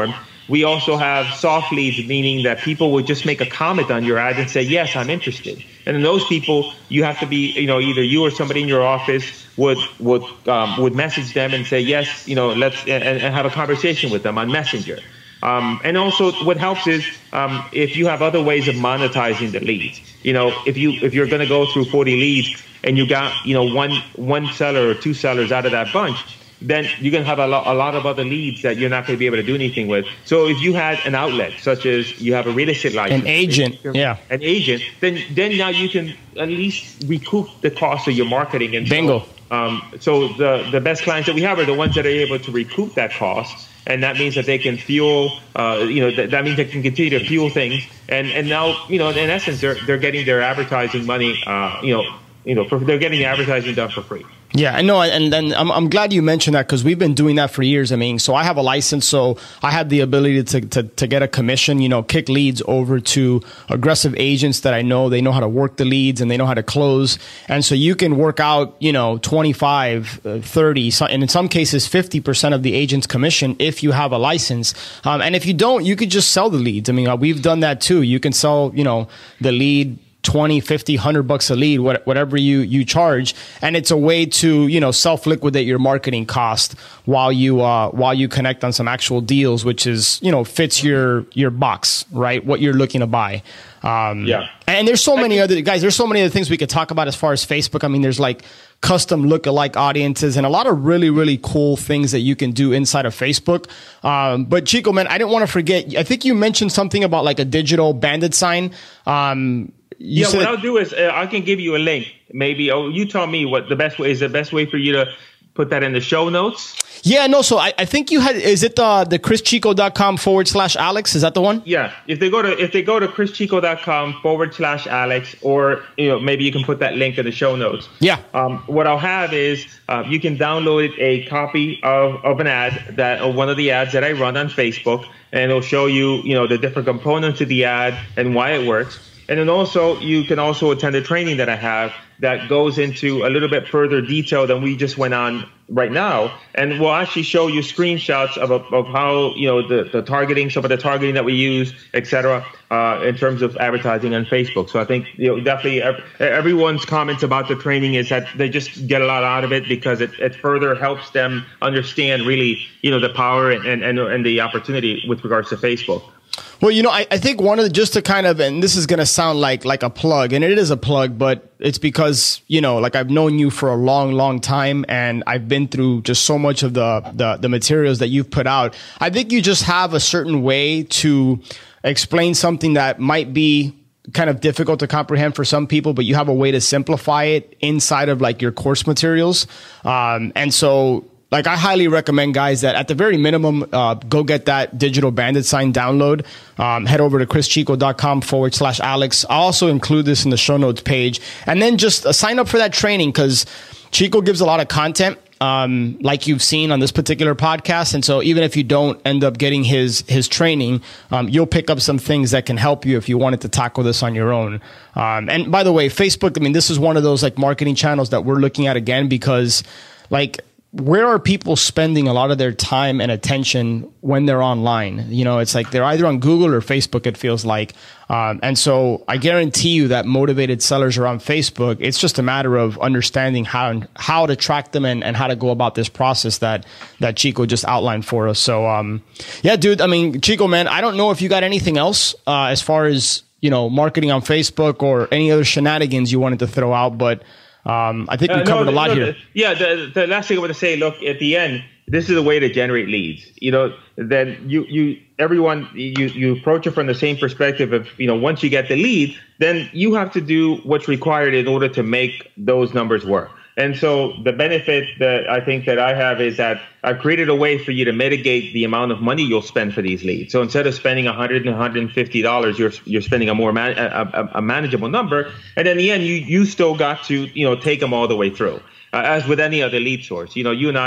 we also have soft leads, meaning that people would just make a comment on your ad and say, yes, I'm interested. And in those people, you have to be, you know, either you or somebody in your office would would um, would message them and say, yes, you know, let's and, and have a conversation with them on Messenger. Um, and also, what helps is um, if you have other ways of monetizing the leads. You know, if you if you're going to go through forty leads and you got, you know, one one seller or two sellers out of that bunch, then you're going to have a lot, a lot of other leads that you're not going to be able to do anything with. So if you had an outlet, such as you have a real estate license, an agent, yeah, an agent, then then now you can at least recoup the cost of your marketing. And bingo. So, um, so the the best clients that we have are the ones that are able to recoup that cost. And that means that they can fuel, uh, you know, that, that means they can continue to fuel things. And, and now, you know, in essence, they're they're getting their advertising money, uh, you know, you know, for, they're getting the advertising done for free. Yeah, I know, and then I'm I'm glad you mentioned that because we've been doing that for years. I mean, so I have a license, so I have the ability to, to to get a commission, you know, kick leads over to aggressive agents that I know. They know how to work the leads and they know how to close. And so you can work out, you know, twenty-five, thirty, and in some cases fifty percent of the agent's commission if you have a license. Um, and if you don't, you could just sell the leads. I mean, we've done that too. You can sell, you know, the lead twenty, fifty, one hundred bucks a lead, whatever you, you charge. And it's a way to, you know, self-liquidate your marketing cost while you, uh, while you connect on some actual deals, which is, you know, fits your, your box, right? What you're looking to buy. Um, yeah. And there's so many other guys, there's so many other things we could talk about as far as Facebook. I mean, there's like custom lookalike audiences and a lot of really, really cool things that you can do inside of Facebook. Um, but Chico, man, I didn't want to forget. I think you mentioned something about like a digital bandit sign. Um, You yeah, said, what I'll do is uh, I can give you a link. Maybe oh, you tell me what the best way is. The best way for you to put that in the show notes. Yeah, no. So I, I think you had. Is it the the chrischico.com forward slash Alex? Is that the one? Yeah. If they go to if they go to chrischico.com forward slash Alex, or you know maybe you can put that link in the show notes. Yeah. Um, what I'll have is uh, you can download a copy of, of an ad that or one of the ads that I run on Facebook, and it'll show you you know the different components of the ad and why it works. And then also, you can also attend a training that I have that goes into a little bit further detail than we just went on right now. And we'll actually show you screenshots of, of how, you know, the, the targeting, some of the targeting that we use, et cetera, uh, in terms of advertising on Facebook. So I think, you know, definitely everyone's comments about the training is that they just get a lot out of it because it, it further helps them understand really, you know, the power and, and, and the opportunity with regards to Facebook. Well, you know, I, I think one of the, just to kind of, and this is going to sound like, like a plug, and it is a plug, but it's because, you know, like I've known you for a long, long time and I've been through just so much of the, the, the materials that you've put out. I think you just have a certain way to explain something that might be kind of difficult to comprehend for some people, but you have a way to simplify it inside of like your course materials. Um, and so, Like, I highly recommend, guys, that at the very minimum, uh, go get that digital bandit sign download. Um, head over to chrischico.com forward slash Alex. I'll also include this in the show notes page. And then just uh, sign up for that training because Chico gives a lot of content, um, like you've seen on this particular podcast. And so even if you don't end up getting his his training, um, you'll pick up some things that can help you if you wanted to tackle this on your own. Um, and by the way, Facebook, I mean, this is one of those like marketing channels that we're looking at again because, like, where are people spending a lot of their time and attention when they're online? You know, it's like they're either on Google or Facebook, it feels like. Um, and so I guarantee you that motivated sellers are on Facebook. It's just a matter of understanding how how to track them and, and how to go about this process that that Chico just outlined for us. So, um, yeah, dude, I mean, Chico, man, I don't know if you got anything else uh, as far as, you know, marketing on Facebook or any other shenanigans you wanted to throw out, but Um, I think we uh, covered no, a lot no, here. The, yeah, the, the last thing I want to say, look, at the end, this is a way to generate leads. You know, then you, you everyone, you, you approach it from the same perspective of, you know, once you get the lead, then you have to do what's required in order to make those numbers work. And so the benefit that I think that I have is that I've created a way for you to mitigate the amount of money you'll spend for these leads. So instead of spending one hundred dollars and one hundred fifty dollars, you're you're spending a more man, a, a manageable number. And in the end, you you still got to, you know, take them all the way through. Uh, as with any other lead source, you know, you and I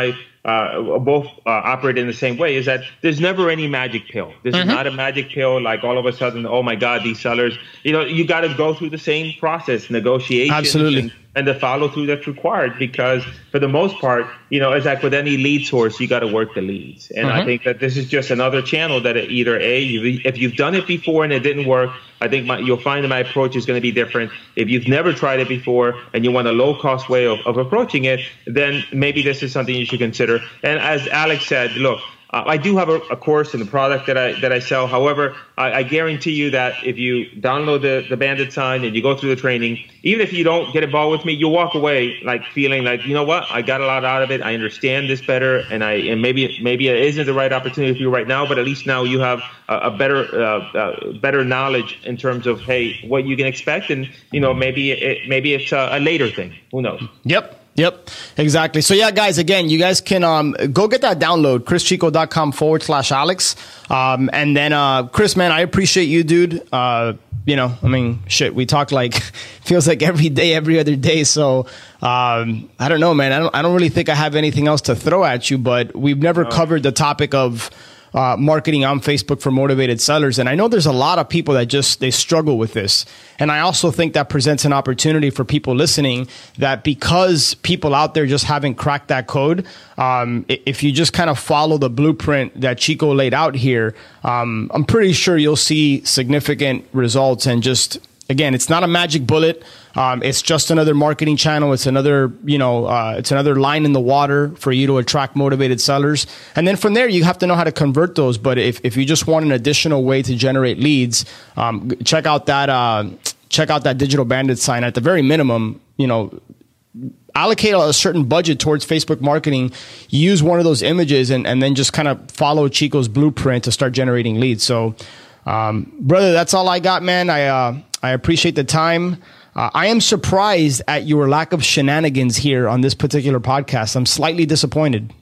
uh, both uh, operate in the same way, is that there's never any magic pill. This mm-hmm. is not a magic pill like all of a sudden, oh my God, these sellers, you know, you got to go through the same process, negotiations. Absolutely. And, and the follow through that's required, because for the most part, you know, it's like with any lead source, you got to work the leads. And mm-hmm. I think that this is just another channel that it either A, you, if you've done it before and it didn't work, I think my, you'll find that my approach is going to be different. If you've never tried it before and you want a low cost way of, of approaching it, then maybe this is something you should consider. And as Alex said, look, Uh, I do have a, a course and a product that I that I sell. However, I, I guarantee you that if you download the, the Bandit sign and you go through the training, even if you don't get involved with me, you'll walk away like feeling like, you know what, I got a lot out of it. I understand this better, and I and maybe maybe it isn't the right opportunity for you right now, but at least now you have a, a better uh, uh, better knowledge in terms of hey, what you can expect, and you know maybe it maybe it's a, a later thing. Who knows? Yep. Yep, exactly. So yeah, guys, again, you guys can um, go get that download, chrischico.com forward slash Alex. Um, and then, uh, Chris, man, I appreciate you, dude. Uh, you know, I mean, shit, we talk like, feels like every day, every other day. So, um, I don't know, man. I don't, I don't really think I have anything else to throw at you, but we've never no. covered the topic of Uh, marketing on Facebook for motivated sellers. And I know there's a lot of people that just, they struggle with this. And I also think that presents an opportunity for people listening, that because people out there just haven't cracked that code, um, if you just kind of follow the blueprint that Chico laid out here, um, I'm pretty sure you'll see significant results. And just, again, it's not a magic bullet. Um, it's just another marketing channel. It's another, you know, uh, it's another line in the water for you to attract motivated sellers. And then from there, you have to know how to convert those. But if, if you just want an additional way to generate leads, um, check out that, uh, check out that Digital Bandit sign. At the very minimum, you know, allocate a certain budget towards Facebook marketing, use one of those images, and, and then just kind of follow Chico's blueprint to start generating leads. So, um, brother, that's all I got, man. I, uh, I appreciate the time. Uh, I am surprised at your lack of shenanigans here on this particular podcast. I'm slightly disappointed.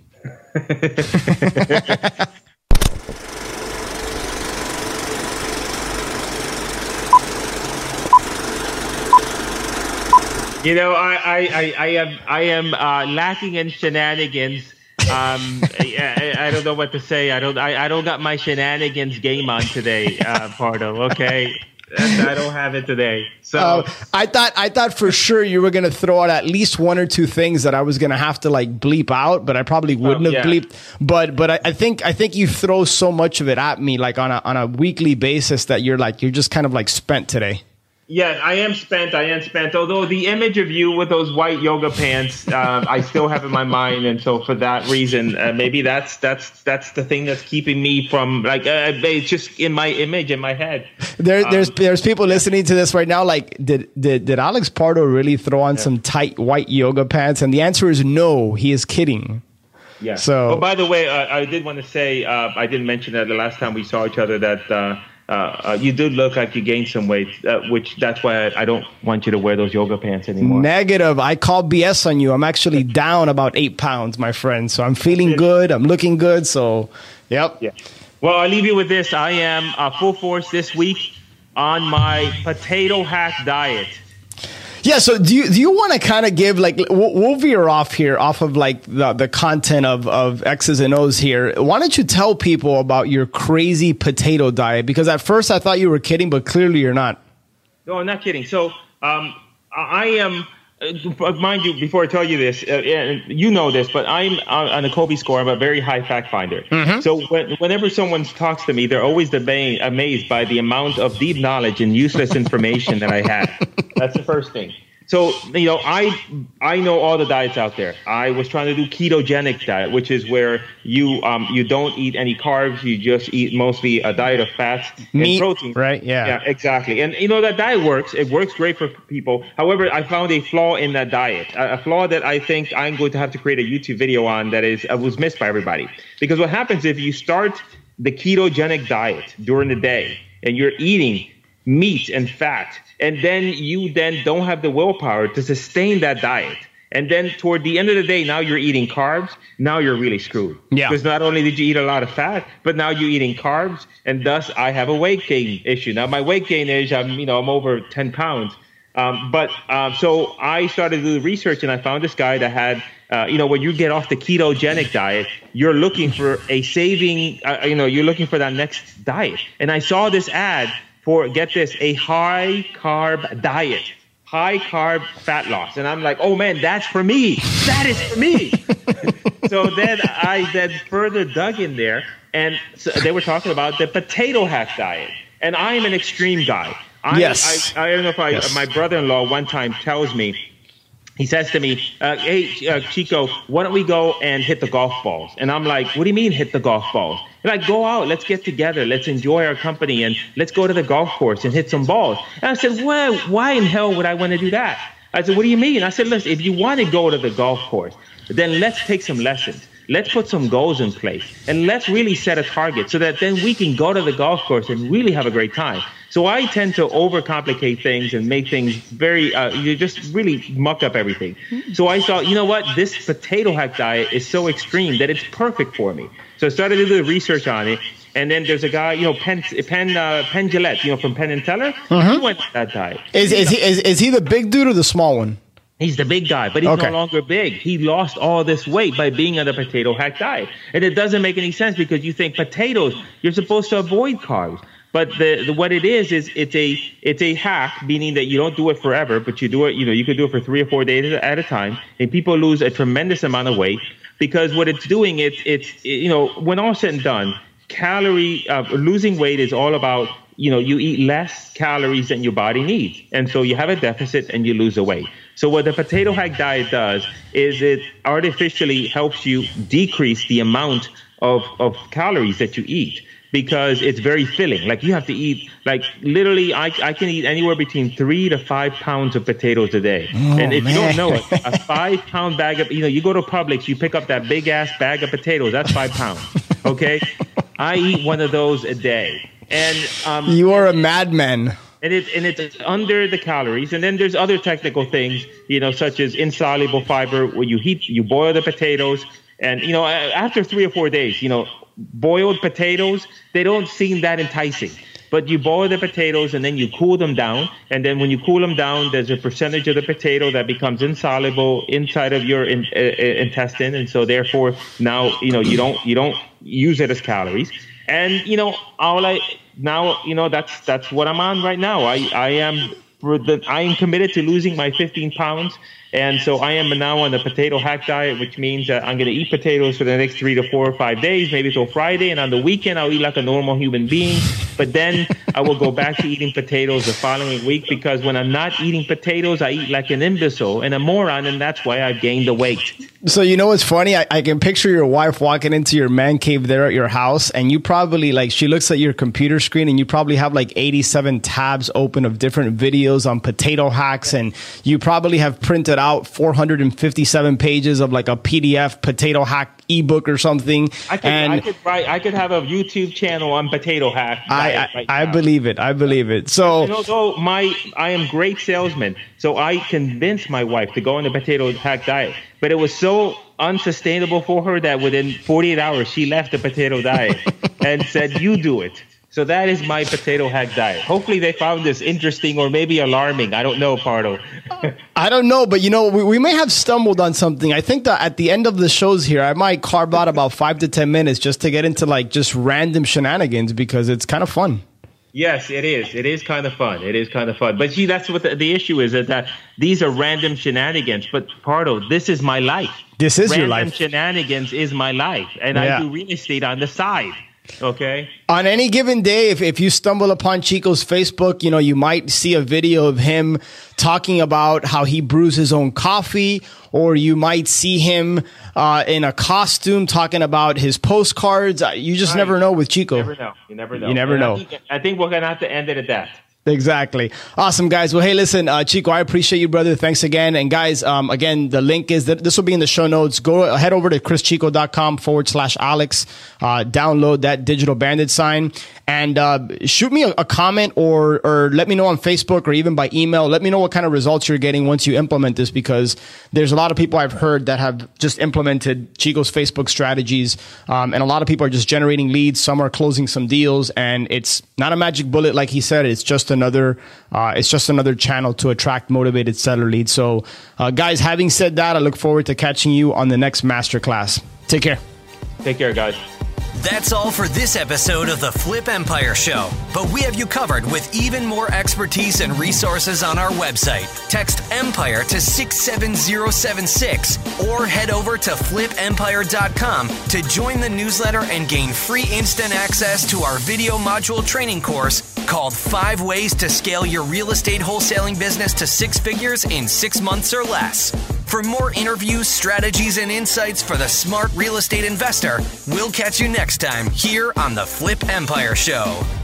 You know, I, I, I, I am I am uh, lacking in shenanigans. Um, I, I don't know what to say. I don't I, I don't got my shenanigans game on today, uh, Pardo. Okay. I don't have it today. So uh, I thought I thought for sure you were going to throw out at least one or two things that I was going to have to like bleep out, but I probably wouldn't oh, have yeah. bleeped. But but I, I think I think you throw so much of it at me like on a on a weekly basis that you're like you're just kind of like spent today. Yeah, I am spent. I am spent. Although the image of you with those white yoga pants, uh, I still have in my mind, and so for that reason, uh, maybe that's that's that's the thing that's keeping me from like uh, it's just in my image in my head. There, there's um, there's people listening to this right now. Like, did did did Alex Pardo really throw on yeah. some tight white yoga pants? And the answer is no. He is kidding. Yeah. So, oh, by the way, uh, I did want to say uh, I didn't mention that the last time we saw each other that. Uh, Uh, uh, you do look like you gained some weight, uh, which that's why I, I don't want you to wear those yoga pants anymore. Negative. I call B S on you. I'm actually down about eight pounds, my friend. So I'm feeling good. I'm looking good. So, yep. Yeah. Well, I'll leave you with this. I am uh, full force this week on my potato hack diet. Yeah, so do you do you want to kind of give like we'll, we'll veer off here off of like the the content of of X's and O's here. Why don't you tell people about your crazy potato diet? Because at first I thought you were kidding, but clearly you're not. No, I'm not kidding. So um, I am. Uh, mind you, before I tell you this, uh, you know this, but I'm uh, on the Kobe score. I'm a very high fact finder. Mm-hmm. So when, whenever someone talks to me, they're always deba- amazed by the amount of deep knowledge and useless information that I have. That's the first thing. So, you know, I I know all the diets out there. I was trying to do ketogenic diet, which is where you um you don't eat any carbs. You just eat mostly a diet of fats Meat, and protein. Right? Yeah. Yeah, exactly. And, you know, that diet works. It works great for people. However, I found a flaw in that diet, a, a flaw that I think I'm going to have to create a YouTube video on that is uh, was missed by everybody. Because what happens if you start the ketogenic diet during the day and you're eating meat and fat, and then you then don't have the willpower to sustain that diet. And then toward the end of the day, now you're eating carbs. Now you're really screwed. Yeah. Because not only did you eat a lot of fat, but now you're eating carbs, and thus I have a weight gain issue. Now my weight gain is I'm you know I'm over ten pounds. Um, but um, so I started to do the research, and I found this guy that had uh, you know, when you get off the ketogenic diet, you're looking for a saving, uh, you know, you're looking for that next diet. And I saw this ad for, get this, a high carb diet, high carb fat loss. And I'm like, oh man, that's for me. That is for me. So then I then further dug in there, and so they were talking about the potato hack diet. And I am an extreme guy. I, yes. I, I don't know if I, yes. my brother-in-law one time tells me, he says to me, uh, hey, uh, Chico, why don't we go and hit the golf balls? And I'm like, what do you mean hit the golf balls? They're like, go out, let's get together, let's enjoy our company, and let's go to the golf course and hit some balls. And I said, well, why in hell would I want to do that? I said, what do you mean? I said, listen, if you want to go to the golf course, then let's take some lessons. Let's put some goals in place, and let's really set a target so that then we can go to the golf course and really have a great time. So I tend to overcomplicate things and make things very, uh, you just really muck up everything. So I thought, you know what, this potato hack diet is so extreme that it's perfect for me. So I started to do the research on it. And then there's a guy, you know, Penn, Penn, uh, Penn Jillette, you know, from Penn and Teller. Mm-hmm. He went to that diet. Is, is, he, is, is he the big dude or the small one? He's the big guy, but he's okay. no longer big. He lost all this weight by being on the potato hack diet. And it doesn't make any sense because you think potatoes, you're supposed to avoid carbs. But the, the what it is is it's a it's a hack, meaning that you don't do it forever, but you do it, you know, you could do it for three or four days at a time, and people lose a tremendous amount of weight because what it's doing, it's it's you know, when all said and done, calorie uh, losing weight is all about, you know, you eat less calories than your body needs, and so you have a deficit and you lose the weight. So what the potato hack diet does is it artificially helps you decrease the amount of, of calories that you eat because it's very filling. Like you have to eat, like literally I, I can eat anywhere between three to five pounds of potatoes a day. Oh, and if man. you don't know it, a five pound bag of, you know, you go to Publix, you pick up that big ass bag of potatoes, that's five pounds. Okay. I eat one of those a day. And um, you are a madman. And it and it's under the calories, and then there's other technical things, you know, such as insoluble fiber, where you heat, you boil the potatoes, and you know, after three or four days, you know, boiled potatoes, they don't seem that enticing. But you boil the potatoes and then you cool them down, and then when you cool them down, there's a percentage of the potato that becomes insoluble inside of your in, uh, intestine, and so therefore now you know you don't you don't use it as calories, and you know all I. Now, you know, that's that's what I'm on right now. I, I am for the, I am committed to losing my fifteen pounds. And so I am now on the potato hack diet, which means that I'm going to eat potatoes for the next three to four or five days, maybe till Friday. And on the weekend, I'll eat like a normal human being. But then I will go back to eating potatoes the following week, because when I'm not eating potatoes, I eat like an imbecile and a moron. And that's why I've gained the weight. So, you know what's funny? I, I can picture your wife walking into your man cave there at your house, and you probably, like, she looks at your computer screen and you probably have like eighty-seven tabs open of different videos on potato hacks. And you probably have printed out four hundred fifty-seven pages of like a P D F potato hack ebook or something. I could, and I could write, I could have a YouTube channel on potato hack. I, I, right I believe it. I believe it. So, you know, though, my, I am great salesman. So I convinced my wife to go on the potato hack diet, but it was so unsustainable for her that within forty-eight hours, she left the potato diet and said, you do it. So that is my potato hack diet. Hopefully they found this interesting or maybe alarming. I don't know, Pardo. I don't know, but you know, we, we may have stumbled on something. I think that at the end of the shows here, I might carve out about five to ten minutes just to get into like just random shenanigans, because it's kind of fun. Yes, it is. It is kind of fun. It is kind of fun. But see, that's what the, the issue is, is that these are random shenanigans. But Pardo, this is my life. This is random your life. Random shenanigans is my life. And yeah. I do real estate on the side. Okay. On any given day, if, if you stumble upon Chico's Facebook, you know, you might see a video of him talking about how he brews his own coffee, or you might see him uh, in a costume talking about his postcards. You just right. never know with Chico. You never know. You never know. You never and know. I think, I think we're going to have to end it at that. Exactly. Awesome, guys. Well, hey, listen, uh, Chico, I appreciate you, brother. Thanks again. And guys, um, again, the link is that this will be in the show notes. Go head over to chrischico.com forward slash Alex. Uh, download that digital bandit sign and uh, shoot me a, a comment or or let me know on Facebook or even by email. Let me know what kind of results you're getting once you implement this, because there's a lot of people I've heard that have just implemented Chico's Facebook strategies. Um, and a lot of people are just generating leads. Some are closing some deals, and it's not a magic bullet. Like he said, it's just just another uh, it's just another channel to attract motivated seller leads. So, uh, guys, having said that, I look forward to catching you on the next masterclass. Take care. Take care, guys. That's all for this episode of the Flip Empire Show, but we have you covered with even more expertise and resources on our website. Text EMPIRE to six seven zero seven six or head over to flip empire dot com to join the newsletter and gain free instant access to our video module training course called Five Ways to Scale Your Real Estate Wholesaling Business to Six Figures in Six Months or Less. For more interviews, strategies, and insights for the smart real estate investor, we'll catch you next time here on the Flip Empire Show.